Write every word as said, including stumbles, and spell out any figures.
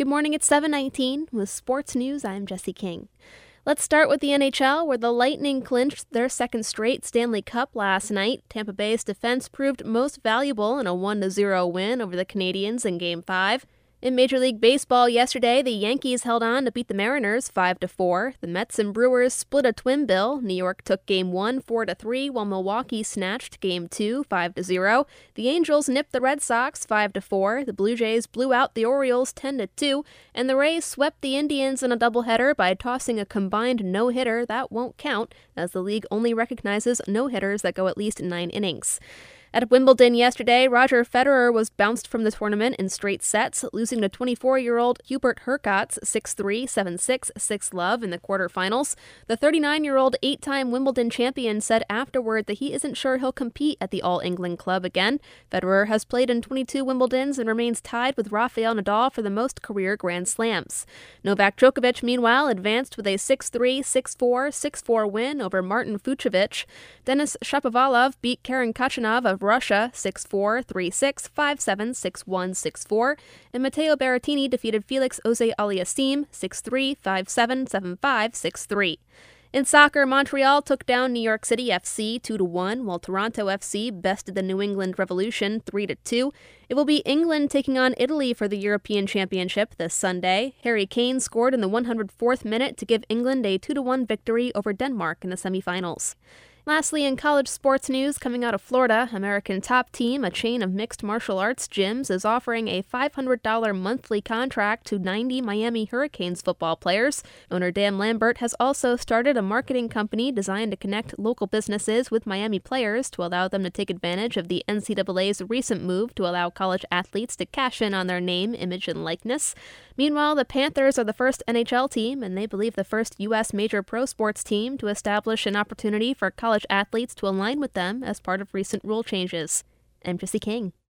Good morning, it's seven nineteen. With sports news, I'm Jesse King. Let's start with the N H L, where the Lightning clinched their second straight Stanley Cup last night. Tampa Bay's defense proved most valuable in a one to zero win over the Canadiens in Game five. In Major League Baseball yesterday, the Yankees held on to beat the Mariners five to four. The Mets and Brewers split a twin bill. New York took Game one four to three, while Milwaukee snatched Game two five to zero. The Angels nipped the Red Sox five to four. The Blue Jays blew out the Orioles ten to two, and the Rays swept the Indians in a doubleheader by tossing a combined no-hitter that won't count, as the league only recognizes no-hitters that go at least nine innings. At Wimbledon yesterday, Roger Federer was bounced from the tournament in straight sets, losing to twenty-four-year-old Hubert Hurkacz six three, seven six, six love in the quarterfinals. The thirty-nine-year-old eight-time Wimbledon champion said afterward that he isn't sure he'll compete at the All-England Club again. Federer has played in twenty-two Wimbledons and remains tied with Rafael Nadal for the most career Grand Slams. Novak Djokovic, meanwhile, advanced with a six three, six four, six four win over Martin Fucsovics. Denis Shapovalov beat Karen Khachanov of Russia six four, three six, five seven, six one, six four, and Matteo Berrettini defeated Felix Auger-Aliassime six three, five seven, seven five, six three. In soccer, Montreal took down New York City F C two to one, while Toronto F C bested the New England Revolution three to two. It will be England taking on Italy for the European Championship this Sunday. Harry Kane scored in the one hundred fourth minute to give England a two to one victory over Denmark in the semifinals. Lastly, in college sports news, coming out of Florida, American Top Team, a chain of mixed martial arts gyms, is offering a five hundred dollars monthly contract to ninety Miami Hurricanes football players. Owner Dan Lambert has also started a marketing company designed to connect local businesses with Miami players to allow them to take advantage of the N C double A's recent move to allow college athletes to cash in on their name, image, and likeness. Meanwhile, the Panthers are the first N H L team, and they believe the first U S major pro sports team to establish an opportunity for college athletes to align with them as part of recent rule changes. I'm Jesse King.